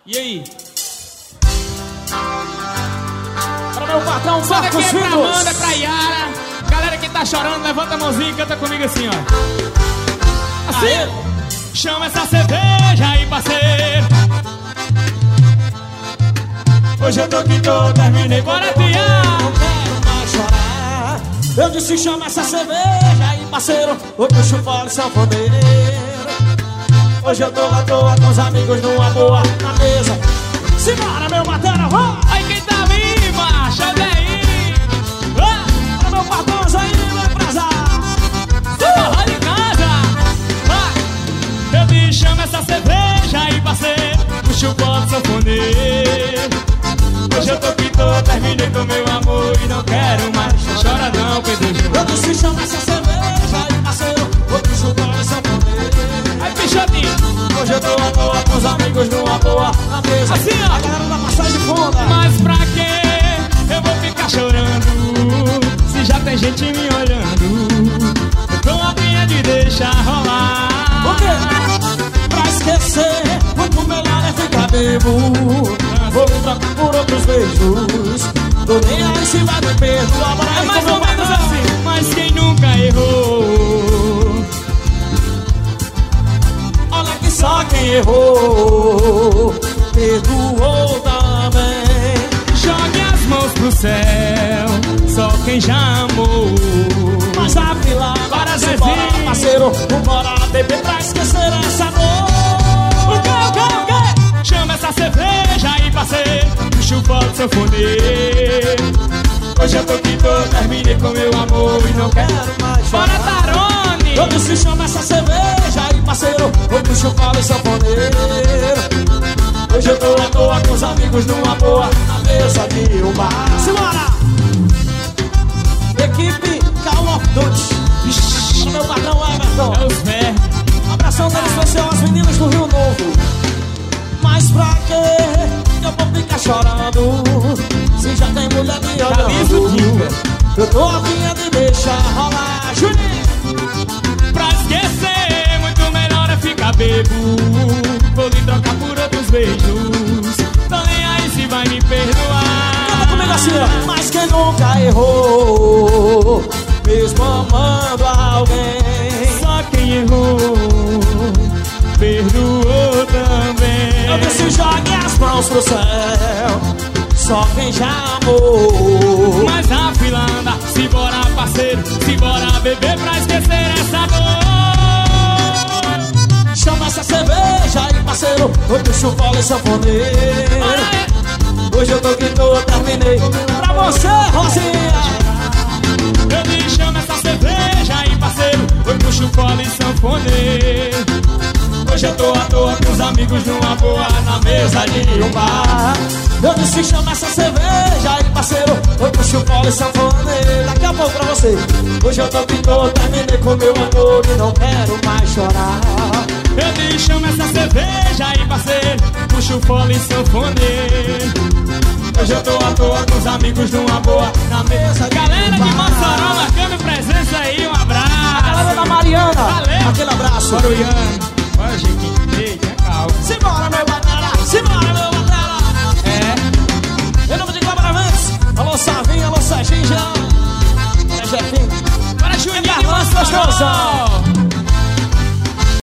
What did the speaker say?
E aí? Para meu patrão, Só daqui Marcos é pra Filhos. Amanda, pra Yara. Galera que tá chorando, levanta a mãozinha e canta comigo assim, ó. Assim? Aê. Chama essa cerveja aí, parceiro. Hoje eu tô que tô, terminei. Bora, Tião! Não quero mais chorar. Eu disse chama essa cerveja aí, parceiro. Hoje eu chupo sanfoneiro. Hoje eu tô à toa com os amigos numa boa na mesa. Simbora, meu batera, vai! Aí quem tá vindo, macho, olha aí! Para meu patrão aí, meu empresário. Você tá lá de casa! Vai! Eu te chamo essa cerveja aí, parceiro. Puxa o copo sanfoneiro. Hoje eu tô que tô, terminei com meu amor e não quero mais. Chora não, Pedro Júnior. Eu disse chama essa cerveja aí, parceiro. Hoje eu chupo sanfoneiro. Aí, Pichotinho! Hoje eu tô à toa com os amigos numa boa na mesa. Assim, ó. A galera da passagem funda. Mas pra quê eu vou ficar chorando se já tem gente me olhando? Eu tô a minha de deixar rolar. O quê? Pra esquecer, muito melhor é ficar bebo. Vou me trocar por outros beijos. Tô nem aí se vai me perdoar. Bora É aí mais com ou meu menos patrão. assim. Mas quem nunca errou? Olha que só quem errou perdoou também. Jogue as mãos pro céu, só quem já amou. Mas a fila Para, se bora, Zezinho. parceiro. Bora beber pra esquecer essa dor. O quê? Chama essa cerveja aí, parceiro. Puxa o copo sanfoneiro. Hoje eu tô que tô, terminei com meu amor e não quero. mais Bora, Tarone! Eu disse chama essa cerveja aí, parceiro. Vou pro chupalo e sanfoneiro. Hoje eu tô à toa com os amigos numa boa na mesa de um bar. Simbora! Equipe Call of Duty. O meu patrão Everton. É os pés. Abração dele especial às meninas do Rio Novo. Mas pra quê eu vou ficar chorando se já tem mulher me Caliço, olhando? Dilma. Eu tô a fim de deixar rolar, Juninho. Pra esquecer, muito melhor é ficar bebo. Vou lhe trocar por outros beijos. Tô nem aí se vai me perdoar. Canta comigo assim, ó. Mas quem nunca errou, mesmo amando alguém. Só quem errou, perdoou também. Eu disse jogue as mãos pro céu, só quem já amou. Mas a fila anda, simbora parceiro, simbora beber pra esquecer essa dor. Chama essa cerveja aí, parceiro. Hoje eu chupo e sanfoneiro. Hoje eu tô que tô, terminei. Pra você, Rosinha. Eu me chamo essa cerveja aí, parceiro. Hoje puxo cola e sanfoneiro. Hoje eu tô à toa com os amigos numa boa na mesa de um bar. Eu disse chama essa cerveja aí, parceiro. Hoje eu chupo e sanfoneiro. Daqui a pouco pra você. Hoje eu tô que tô, terminei com meu amor e não quero mais chorar. Eu me chamo essa cerveja aí, parceiro. Puxo cola e sanfoneiro. Hoje eu tô à toa com os amigos numa boa na mesa. Galera de Mossoró marcando presença aí, um abraço. A galera da Mariana, Valeu. aquele abraço. Bora, Ian.